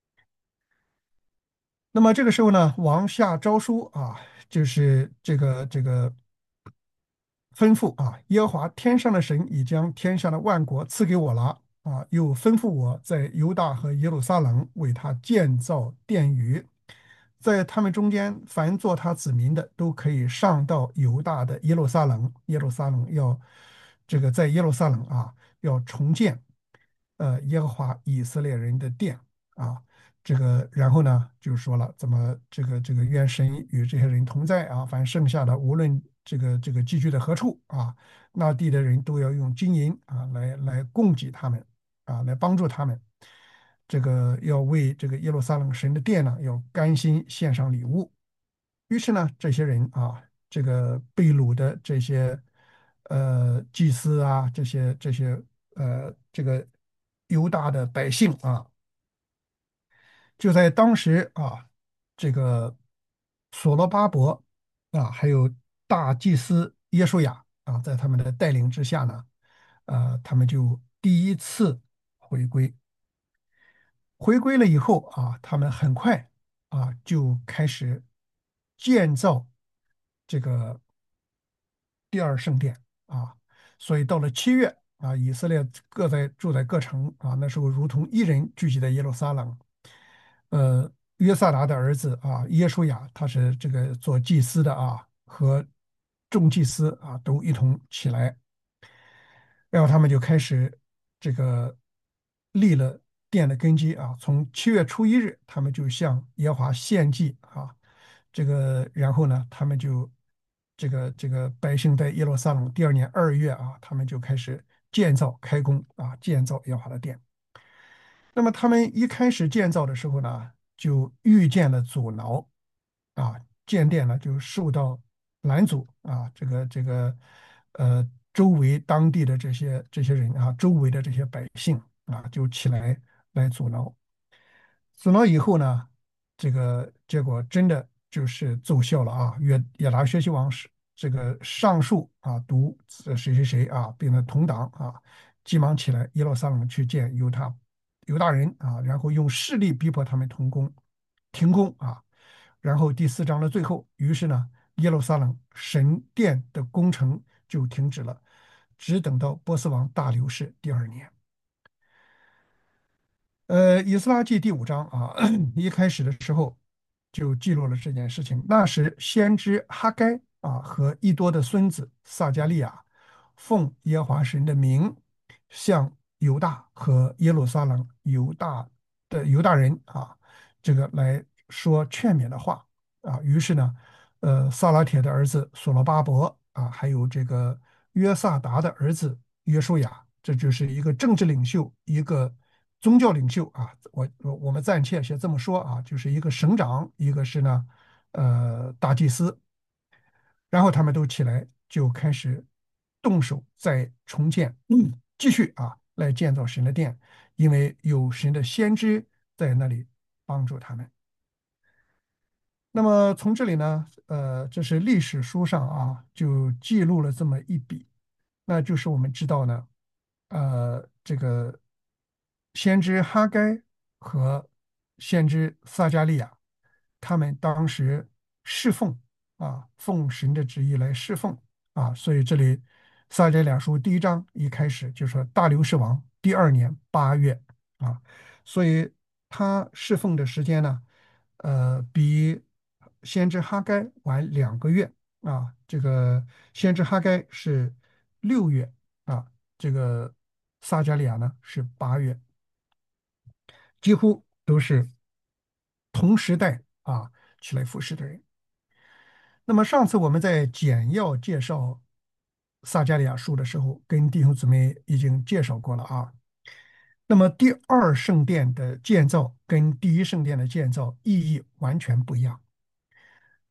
那么这个时候呢，王下诏书就是这个吩咐耶和华天上的神已将天下的万国赐给我了又吩咐我在犹大和耶路撒冷为他建造殿宇，在他们中间凡做他子民的都可以上到犹大的耶路撒冷，耶路撒冷要这个在耶路撒冷要重建耶和华以色列人的殿啊。这个，然后呢，就说了怎么这个愿神与这些人同在凡剩下的无论这个寄居在何处那地的人都要用金银来供给他们来帮助他们。这个要为这个耶路撒冷神的殿呢，要甘心献上礼物。于是呢，这些人这个被掳的这些祭司这些这个犹大的百姓就在当时这个所罗巴伯还有大祭司耶稣亚在他们的带领之下呢，他们就第一次回归。回归了以后他们很快就开始建造这个第二圣殿所以到了7月以色列住在各城那时候如同一人聚集在耶路撒冷。约萨达的儿子耶稣亚，他是这个做祭司的和众祭司都一同起来，然后他们就开始这个立了殿的根基从7月初1日，他们就向耶和华献祭这个然后呢，他们就这个百姓在耶路撒冷第二年2月他们就开始建造开工建造耶和华的殿。那么他们一开始建造的时候呢，就遇见了阻挠建殿呢就受到拦阻这个周围当地的这些人周围的这些百姓就起来阻挠。阻挠以后呢，这个结果真的就是奏效了亚达薛西王是这个上诉读谁谁谁并且同党急忙起来耶路撒冷去见犹大人然后用势力逼迫他们停工然后第4章的最后，于是呢，耶路撒冷神殿的工程就停止了，只等到波斯王大流士第2年。以斯拉记第5章一开始的时候就记录了这件事情。那时，先知哈该和一多的孙子撒加利亚，奉耶和华神的名，向犹大和耶路撒冷犹大人这个来说劝勉的话于是呢，撒拉铁的儿子所罗巴伯还有这个约萨达的儿子约书亚，这就是一个政治领袖，一个宗教领袖我们暂且先这么说就是一个省长，一个是呢大祭司，然后他们都起来就开始动手再重建，继续来建造神的殿，因为有神的先知在那里帮助他们。那么从这里呢，这是历史书上就记录了这么一笔，那就是我们知道呢，这个先知哈该和先知撒加利亚，他们当时侍奉奉神的旨意来侍奉所以这里撒迦利亚书第1章一开始就说大流士王第2年8月所以他侍奉的时间呢，比先知哈该晚2个月这个先知哈该是6月这个撒加利亚呢是8月，几乎都是同时代起来服侍的人。那么上次我们在简要介绍撒加利亚书的时候，跟弟兄姊妹已经介绍过了那么第二圣殿的建造跟第一圣殿的建造意义完全不一样。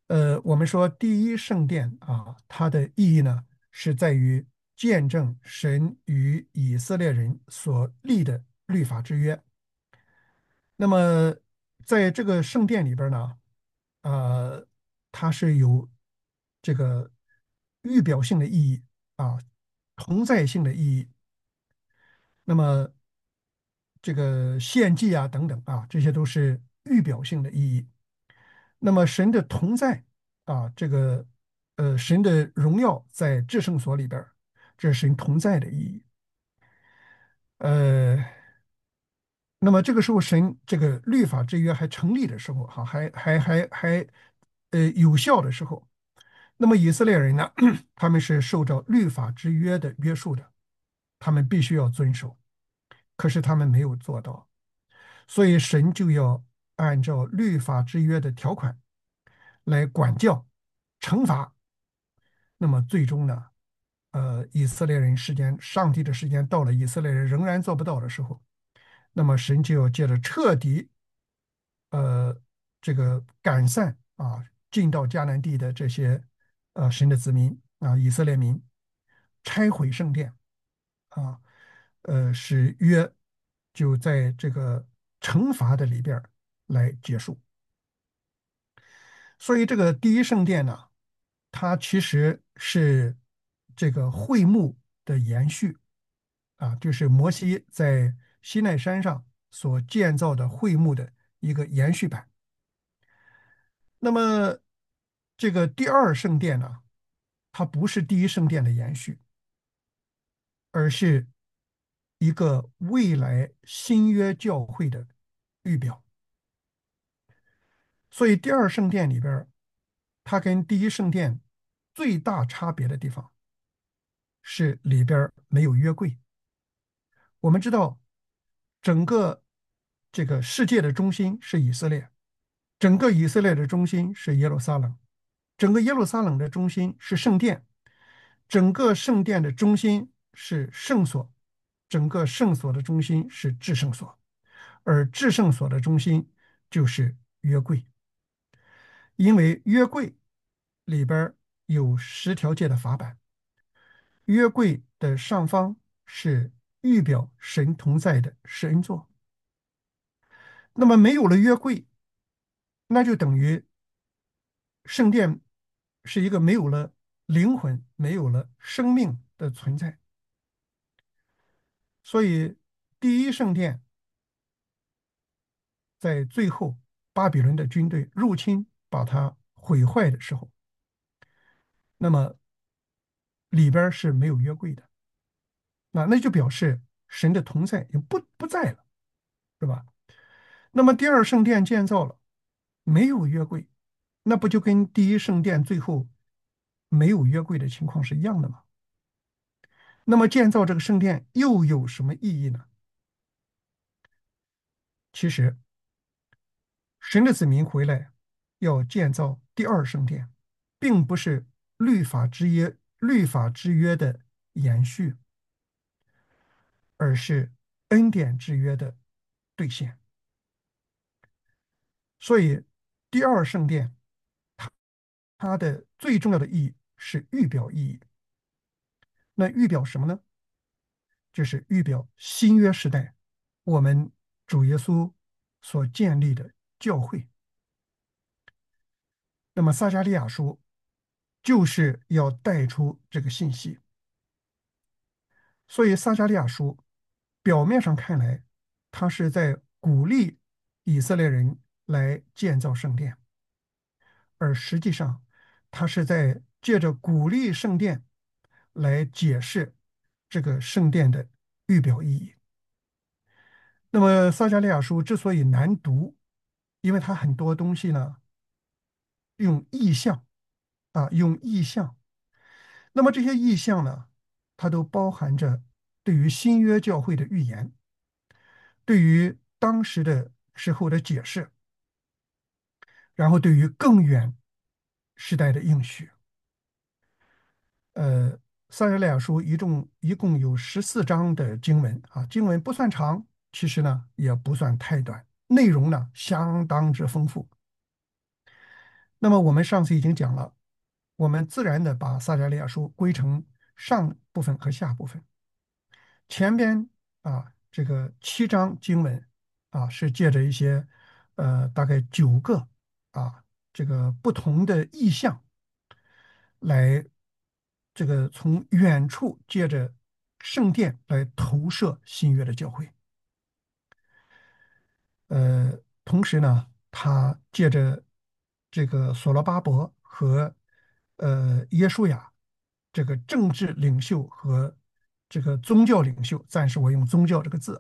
我们说第一圣殿啊，它的意义呢，是在于见证神与以色列人所立的律法之约。那么，在这个圣殿里边呢，呃，它是有这个预表性的意义啊，同在性的意义。那么，这个献祭啊等等啊，这些都是预表性的意义。那么，神的同在啊，神的荣耀在至圣所里边儿这是神同在的意义。呃，那么这个时候，神这个律法之约还成立的时候，哈，还有效的时候，那么以色列人呢，他们是受着律法之约的约束的，他们必须要遵守，可是他们没有做到，所以神就要按照律法之约的条款来管教、惩罚。那么最终呢，以色列人上帝的时间到了，以色列人仍然做不到的时候，那么神就要借着彻底呃这个赶散啊进到迦南地的这些神的子民啊以色列民，拆毁圣殿啊，使约就在这个惩罚的里边儿来结束。所以这个第一圣殿呢，它其实是这个会幕的延续啊，就是摩西在西奈山上所建造的会幕的一个延续版。那么这个第二圣殿呢，它不是第一圣殿的延续，而是一个未来新约教会的预表。所以第二圣殿里边儿它跟第一圣殿最大差别的地方是里边儿没有约柜。我们知道，整个这个世界的中心是以色列，整个以色列的中心是耶路撒冷，整个耶路撒冷的中心是圣殿，整个圣殿的中心是圣所，整个圣所的中心是至圣所，而至圣所的中心就是约柜，因为约柜里边有10条诫的法版，约柜的上方是预表神同在的施恩座。那么没有了约柜，那就等于圣殿是一个没有了灵魂、没有了生命的存在。所以，第一圣殿在最后巴比伦的军队入侵，把它毁坏的时候，那么里边是没有约柜的，那就表示神的同在也不在了，是吧？那么第二圣殿建造了，没有约柜，那不就跟第一圣殿最后没有约柜的情况是一样的吗？那么建造这个圣殿又有什么意义呢？其实，神的子民回来要建造第二圣殿，并不是律法之约的延续，而是恩典之约的兑现。所以，第二圣殿它的最重要的意义是预表意义。那预表什么呢？就是预表新约时代我们主耶稣所建立的教会。那么撒迦利亚书就是要带出这个信息，所以撒迦利亚书表面上看来，他是在鼓励以色列人来建造圣殿，而实际上他是在借着鼓励圣殿来解释这个圣殿的预表意义。那么撒迦利亚书之所以难读，因为它很多东西呢用意象用意象。那么这些意象呢，它都包含着对于新约教会的预言，对于当时的时候的解释，然后对于更远时代的应许。呃，撒迦利亚书一共有14章的经文啊，经文不算长，其实呢也不算太短，内容呢相当之丰富。 那么我们上次已经讲了，我们自然的把撒迦利亚书归成上部分和下部分。前边这个7章经文是借着一些大概9个这个不同的意象来这个从远处借着圣殿来投射新约的教会。同时呢，他借着这个所罗巴伯和耶稣亚这个政治领袖和这个宗教领袖，暂时我用宗教这个字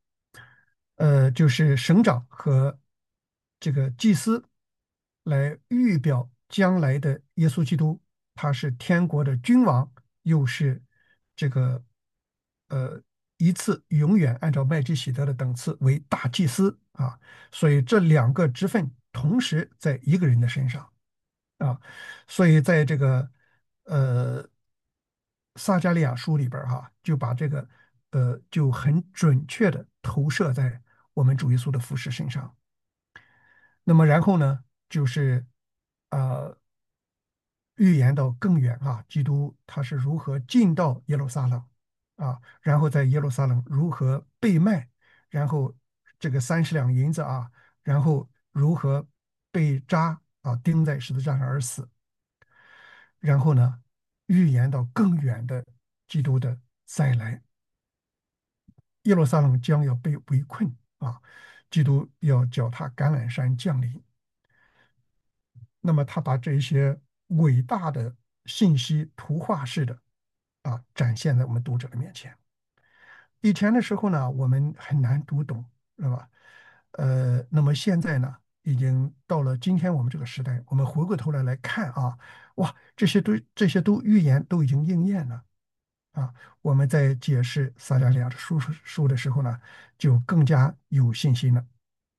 就是省长和这个祭司来预表将来的耶稣基督，他是天国的君王，又是这个呃一次永远按照麦基洗德的等次为大祭司所以这2个职分同时在一个人的身上啊，所以在这个呃撒加利亚书里边就把这个就很准确的投射在我们主耶稣的服饰身上。那么然后呢，就是呃预言到更远基督他是如何进到耶路撒冷然后在耶路撒冷如何被卖，然后这个30两银子然后如何被扎钉在十字架上而死，然后呢，预言到更远的基督的再来，耶路撒冷将要被围困基督要脚踏橄榄山降临。那么他把这些伟大的信息图画式的展现在我们读者的面前。以前的时候呢，我们很难读懂，是吧？那么现在呢，已经到了今天我们这个时代，我们回过头来看哇，这些都预言都已经应验了啊。我们在解释撒迦利亚的书的时候呢，就更加有信心了。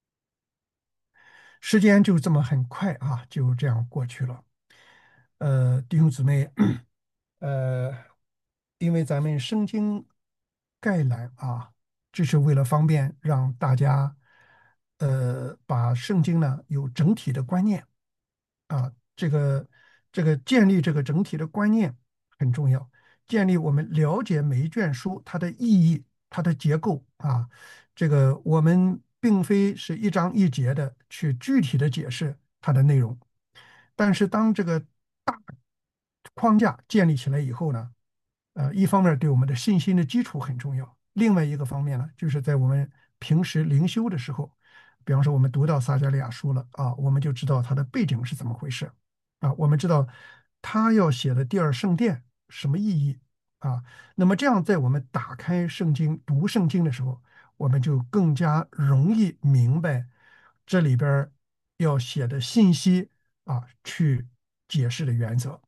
时间就这么很快就这样过去了。弟兄姊妹，呃，因为咱们圣经概览这是为了方便让大家把圣经呢有整体的观念这个建立这个整体的观念很重要，建立我们了解每一卷书它的意义、它的结构这个我们并非是一章一节的去具体的解释它的内容，但是当这个大框架建立起来以后呢，一方面对我们的信心的基础很重要，另外一个方面呢，就是在我们平时灵修的时候，比方说我们读到撒迦利亚书了我们就知道它的背景是怎么回事我们知道他要写的第二圣殿什么意义那么这样在我们打开圣经读圣经的时候，我们就更加容易明白这里边儿要写的信息去解释的原则。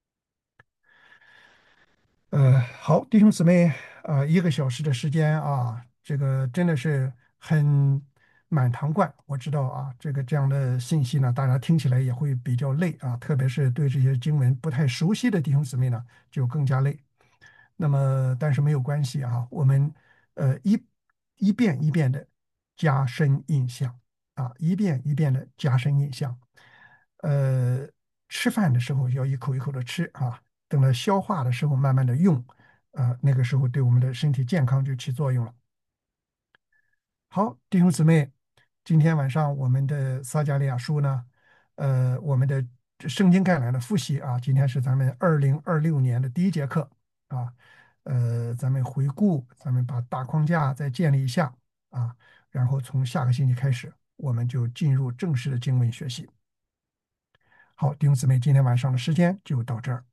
好，弟兄姊妹1个小时的时间这个真的是很满堂灌。我知道这样的信息呢，大家听起来也会比较累特别是对这些经文不太熟悉的弟兄姊妹呢，就更加累。那么，但是没有关系我们一遍一遍的加深印象一遍一遍的加深印象。呃，吃饭的时候要一口一口的吃等到消化的时候慢慢的用那个时候对我们的身体健康就起作用了。好，弟兄姊妹，今天晚上我们的撒加利亚书呢，我们的圣经概览的复习今天是咱们2026年的第一节课啊，咱们回顾，咱们把大框架再建立一下然后从下个星期开始，我们就进入正式的经文学习。好，弟兄姊妹，今天晚上的时间就到这儿。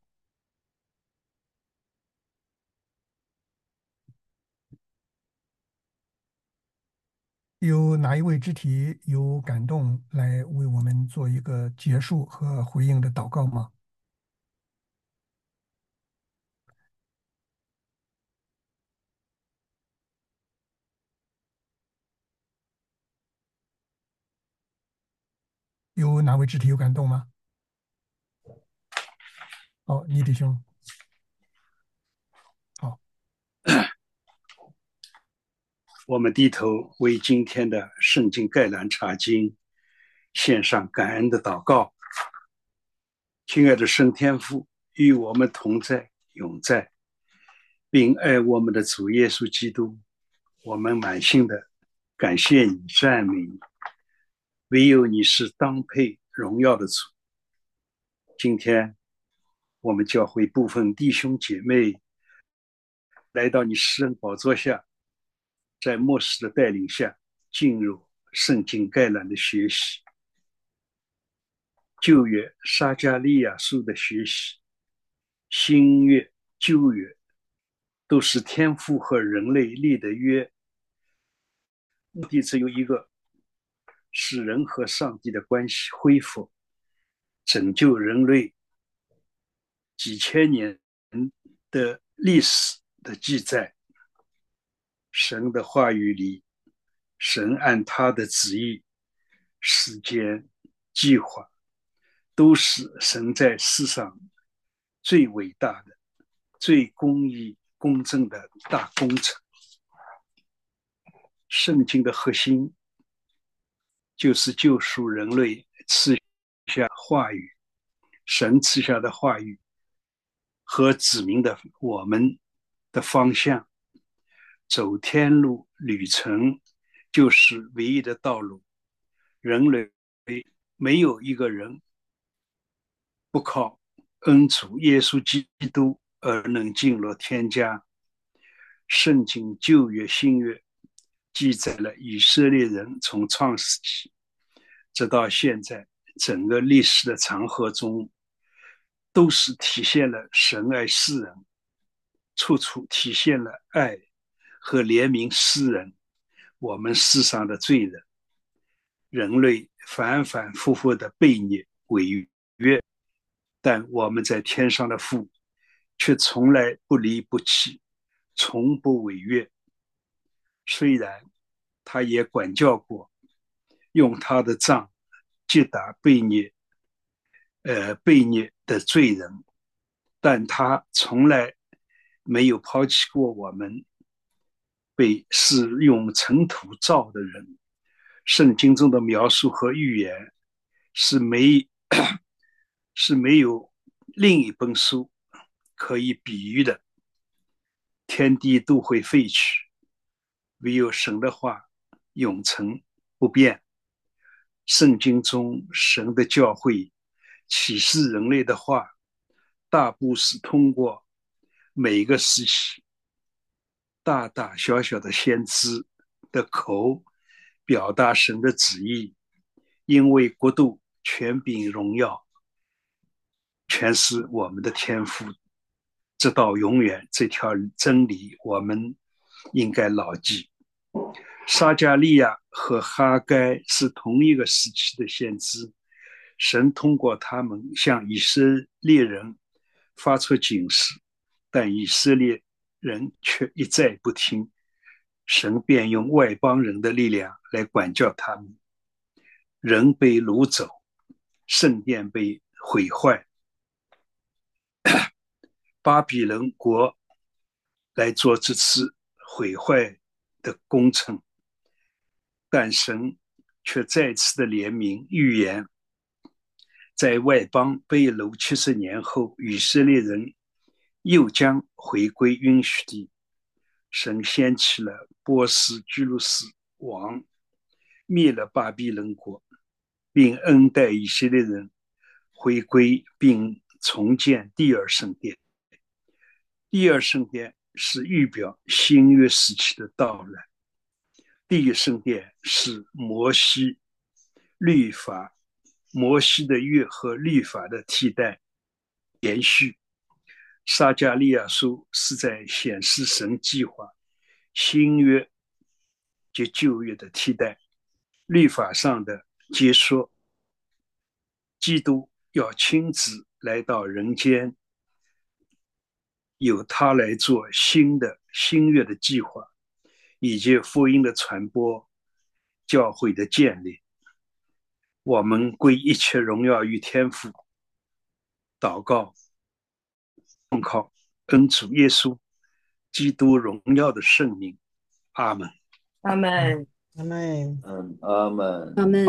有哪一位肢体有感动来为我们做一个结束和回应的祷告吗？有哪位肢体有感动吗？好，你弟兄，好， 我们低头为今天的圣经概览查经献上感恩的祷告。 亲爱的圣天父，与我们同在，永在，并爱我们的主耶稣基督，我们满心的感谢你，赞美你，唯有你是当配荣耀的主。今天我们教会部分弟兄姐妹来到你施恩宝座下，在牧师的带领下进入圣经概览的学习，旧约撒迦利亚书的学习，新约旧约都是天父和人类立的约，目的只有一个，使人和上帝的关系恢复，拯救人类几千年的历史的记载。神的话语里，神按他的旨意、时间、计划，都是神在世上最伟大的、最公义、公正的大工程。圣经的核心就是救赎人类赐下话语，神赐下的话语和指明的我们的方向。走天路旅程就是唯一的道路，人类没有一个人不靠恩主耶稣基督而能进入天家。圣经旧约新约记载了以色列人从创世纪直到现在整个历史的长河中，都是体现了神爱世人，处处体现了爱和怜悯世人，我们世上的罪人。人类反反复复的悖逆违约，但我们在天上的父却从来不离不弃，从不违约。虽然他也管教过，用他的杖击打悖逆的罪人，但他从来没有抛弃过我们被是用尘土造的人。圣经中的描述和预言是没有另一本书可以比喻的。天地都会废去，唯有神的话永存不变。圣经中神的教诲启示人类的话，大部是通过每个时期大大小小的先知的口表达神的旨意，因为国度、权柄、荣耀全是我们的天赋，直到永远。这条真理我们应该牢记。撒迦利亚和哈该是同一个时期的先知，神通过他们向以色列人发出警示，但以色列人却一再不听，神便用外邦人的力量来管教他们，人被掳走，圣殿被毁坏，巴比伦国来做这次毁坏的工程，但神却再次的怜悯预言，在外邦被掳70年后，以色列人又将回归应许地。神掀起了波斯居鲁士王，灭了巴比伦国，并恩待以色列人回归并重建第二圣殿。第二圣殿是预表新约时期的到来，第一圣殿是摩西律法，摩西的约和律法的替代延续。撒迦利亚书是在显示神计划新约及旧约的替代，律法上的结束，基督要亲自来到人间，由他来做新约的计划，以及福音的传播、教会的建立。我们归一切荣耀于天父，祷告奉靠恩主耶稣基督荣耀的圣名，阿门。 阿嗯。 门。 阿门。 阿门。 阿门。